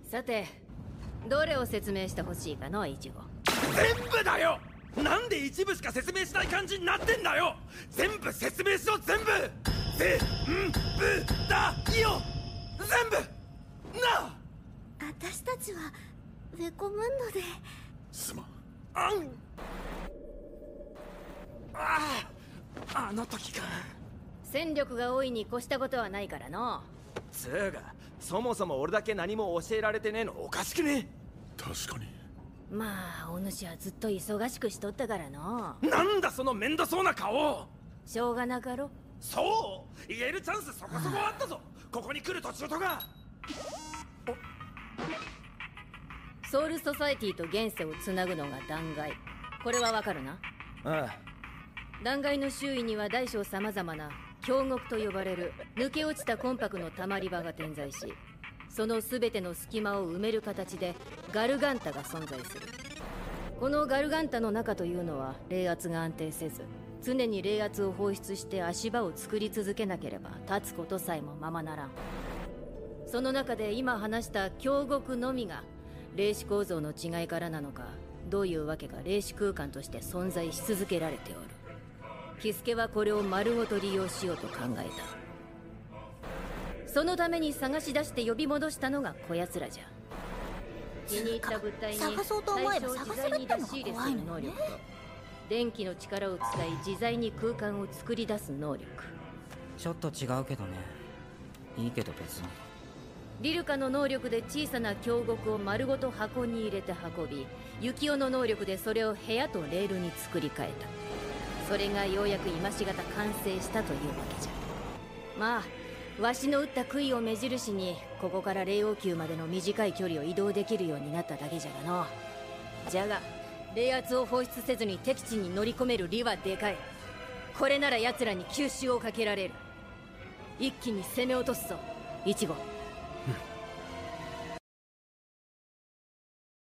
さてどれを説明してほしいかの、イチゴ。 全部だよ。なんで一部しか説明しない感じになってんだよ。全部説明しろ、全部。全部だよ、全部なあ。 私たちはウェコムンドで。 すまん。 あの時か。 戦力が多いに越したことはないからの。 つーがそもそも俺だけ何も教えられてねえのおかしくね？ 確かに。 まあお主はずっと忙しくしとったからの。 なんだそのめんどそうな顔。 しょうがなかろ。 そう言えるチャンスそこそこあったぞ。ここに来る途中とか。 ソウルソサエティと現世をつなぐのが断崖。これはわかるな？ ああ。 断崖の周囲には大小様々な峡谷と呼ばれる抜け落ちたコンパクの溜まり場が点在し、その全ての隙間を埋める形でガルガンタが存在する。このガルガンタの中というのは冷圧が安定せず、常に冷圧を放出して足場を作り続けなければ立つことさえもままならん。その中で今話した峡谷のみが霊視構造の違いからなのか、どういうわけか霊視空間として存在し続けられておる。キスケはこれを丸ごと利用しようと考えた。そのために探し出して呼び戻したのがこやつらじゃ。気に入った物体に探そうと思えば探せるってのが怖いのよね。 対象を自在に出し入れする能力と、電気の力を使い自在に空間を作り出す能力。 ちょっと違うけどね。いいけど別に。 リルカの能力で小さな峡谷を丸ごと箱に入れて運び、ユキオの能力でそれを部屋とレールに作り変えた。それがようやく今しがた完成したというわけじゃ。まあわしの打った杭を目印にここから霊王宮までの短い距離を移動できるようになっただけじゃがの。じゃが冷圧を放出せずに敵地に乗り込める利はでかい。これなら奴らに吸収をかけられる。一気に攻め落とすぞ、イチゴ。